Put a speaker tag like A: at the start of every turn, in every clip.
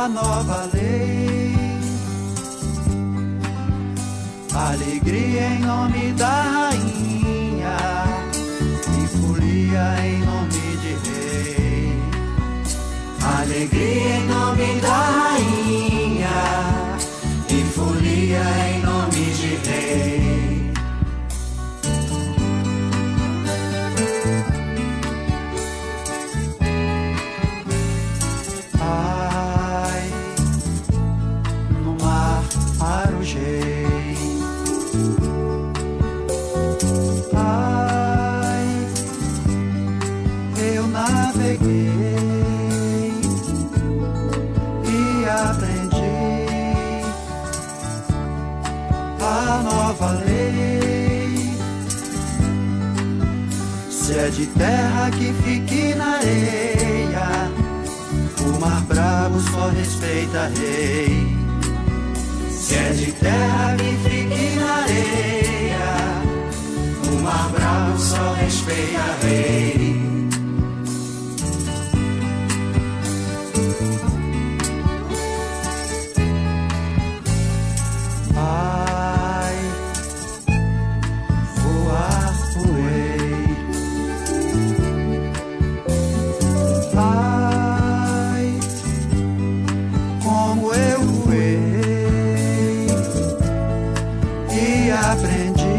A: a nova lei. Alegria em nome da rainha e folia em nome de rei. Alegria em nome da rainha e folia em nome de rei. Ai, no mar marujei. Ai, eu naveguei e aprendi a nova lei. Se é de terra que fique na areia, o mar bravo só respeita rei. Se é de terra que fique na areia, o mar bravo só respeita rei. Ai, voar voei. Ai, como eu voei e aprendi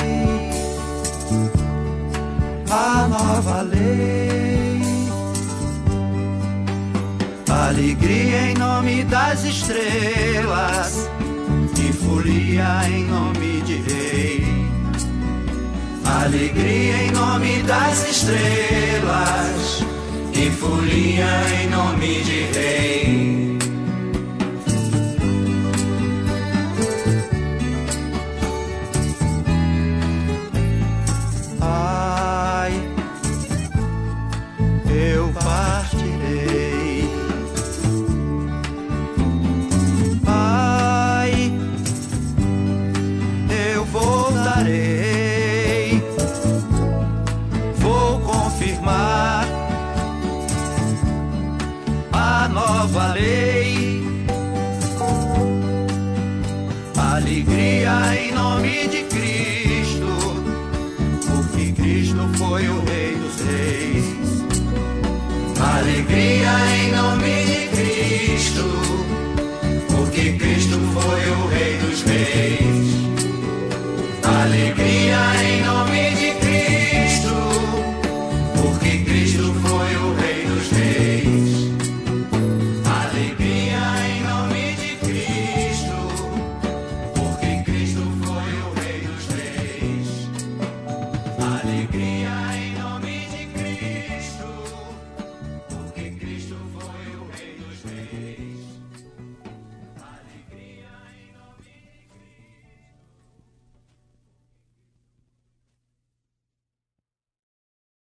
A: a nova lei. Alegria em nome das estrelas e folia em nome de rei. Alegria em nome das estrelas e folia em nome de rei. Ai, eu partirei. Ai, eu voltarei. Vou confirmar a nova lei. Alegria em nome de Cristo, porque Cristo foi o Rei dos Reis. Alegria em nome de Cristo, porque Cristo foi o Rei dos Reis.